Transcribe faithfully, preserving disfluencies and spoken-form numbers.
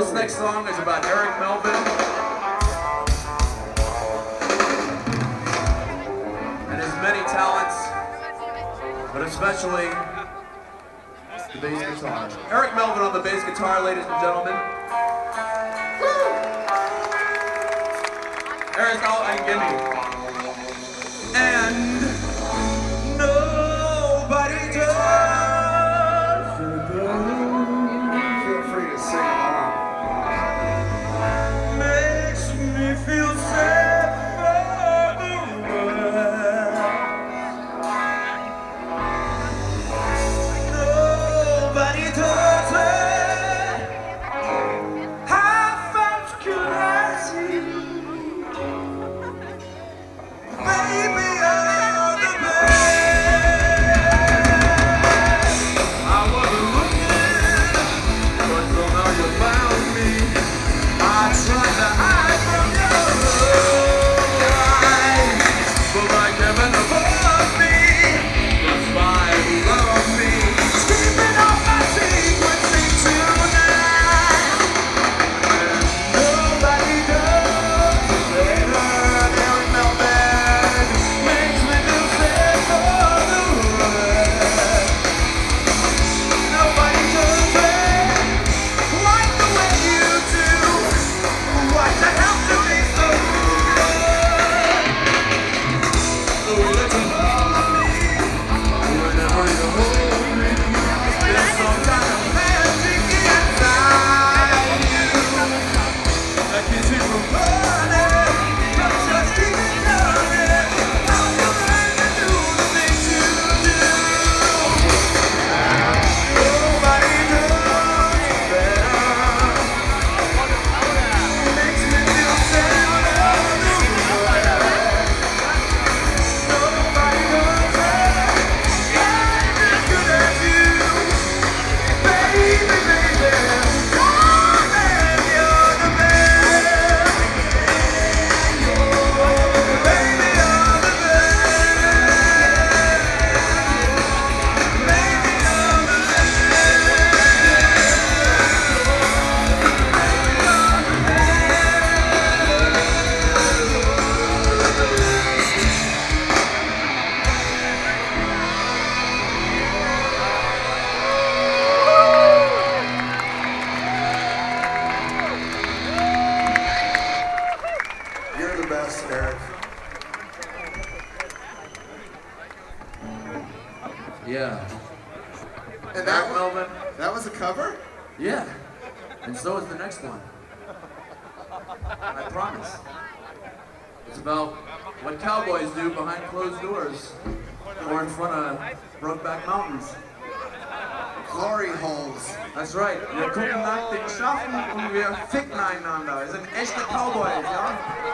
This next song is about Eric Melvin and his many talents, but especially the bass guitar. Eric Melvin on the bass guitar, ladies and gentlemen. Eric, oh, and gimme. And nobody does it better. Feel free to sing along. Makes me feel sad for the world. Nobody does it half as good as you. Baby, you're the best. I wasn't looking, but somehow you found me. I tried to hide from your eyes, but like heaven above me, the spy who loved me, screaming off my secrets tonight. And nobody does it better than Eric Melvin. Makes me feel sad for the world. Nobody does it quite the way you do. What the hell to be so good? The way that you love me, whenever you hold me, there's some kind of magic inside you that keeps me from running, but just keep running. How you learn to do the things you do. Nobody does it better. Makes me feel sad for the world. Nobody does it half as good as you. Baby, baby, darling, you're the best. Baby, you're the best. Baby, you're the You're the best, Eric. Yeah. And that Eric was, Melvin. that was a cover? Yeah. And so is the next one. I promise. It's about what cowboys do behind closed doors or in front of Brokeback Mountains. Glory holes. That's right. Wir gucken nach den Schafen und wir ficken einander. Wir sind echte Cowboys, ja?